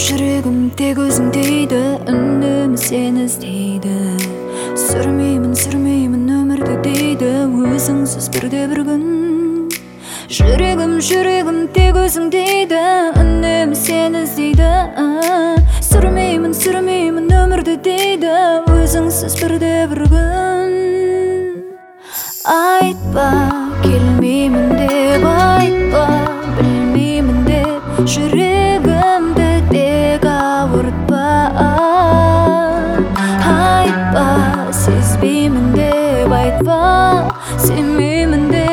жүрегім тек өзің дейді, үнемі сені іздейді. Сүрмеймін өмірді дейді, өзіңсіз бірде-бір күн. Жүрегім тек өзің дейді, үнемі сені іздейді. Сүрмеймін өмірді дейді, өзіңсіз бірде-бір күн. Айтпа, келмеймін деп айтпа, білмеймін деп жүрегімді тек ауыртпа. Айтпа, сезбеймін деп айтпа, сенбеймін деп